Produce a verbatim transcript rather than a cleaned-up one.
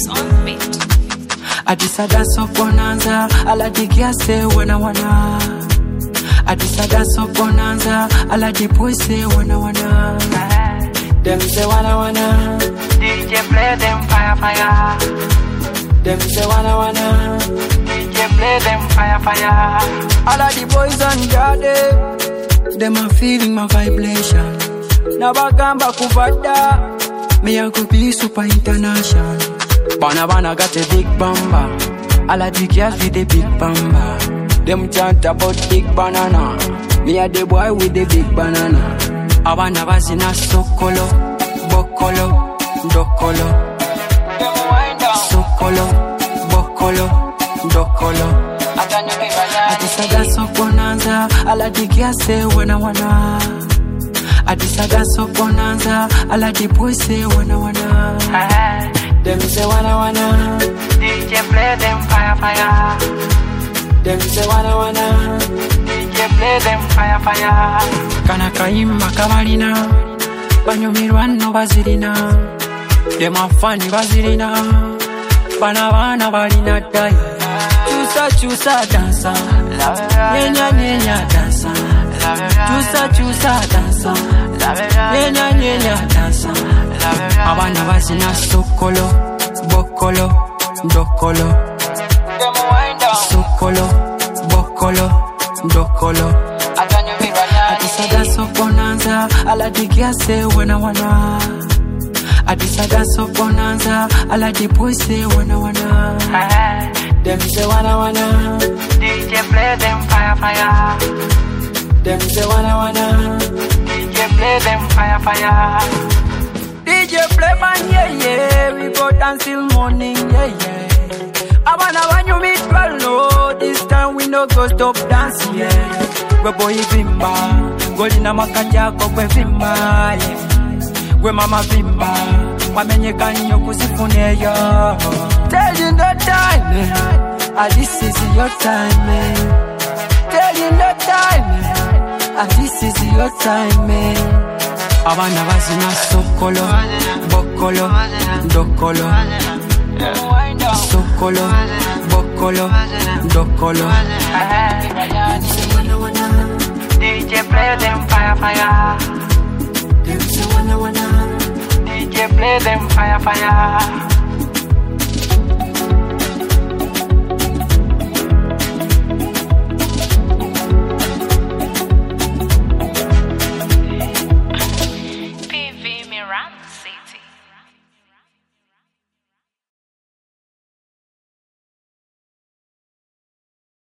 Mix on beat. Adisa dance of bonanza, ala di kiase wana wana. Adisa dance of bonanza, ala di boys say wana wana. Them say wana wana. D J play them fire fire. Them say wana wana. D J play them fire fire. All of the boys on guard, them are feeling my vibration. Nabagamba kuvada, me I could be super international. Bana bana got a big bamba, all of the girls with the big bamba. Them chant about big banana, me a the boy with the big banana. Abana bazina sokolo, bokolo, dokolo. Sokolo, bokolo, dokolo. Adisa dance of bonanza, ala di kiase wana wana. Adisa dance of bonanza, ala di boys say wana wana. Them say wana wana. D J play them fire fire. Them say wana wana. D J play them fire fire. Kana kaimba kabalina, banyumirwa no bazirina. Them a funny bazirina, bana bana balina dai. Chusa chusa dansa, nyenya nyenya dansa. Chusa chusa dansa, nyenya nyenya dansa. Abana bazina sokolo, bokolo, dokolo. Sokolo, bokolo, dokolo. Adisa dance of bonanza, ala di kiase wana wana. Adisa dance of bonanza, ala di boys say wana wana. Them say wana wana. D J play them fire fire. Them say wana wana. D J play them fire fire. D J play man yeah yeah, we go dance till morning yeah yeah. Abana banyu meet well no, this time we no go stop dancing yeah. We boy vimba, golina makati yako kwe vimba yeah. We mama vimba, wamenye kanyo kusifune yo. Tell you no time yeah. Ah, this is your time yeah. Tell you no time yeah. Ah, this is your time yeah. Abana bazina sokolo, bokolo, dokolo. Sokolo, bokolo, dokolo. D J play them fire fire. Them say wana wana. D J play them fire fire.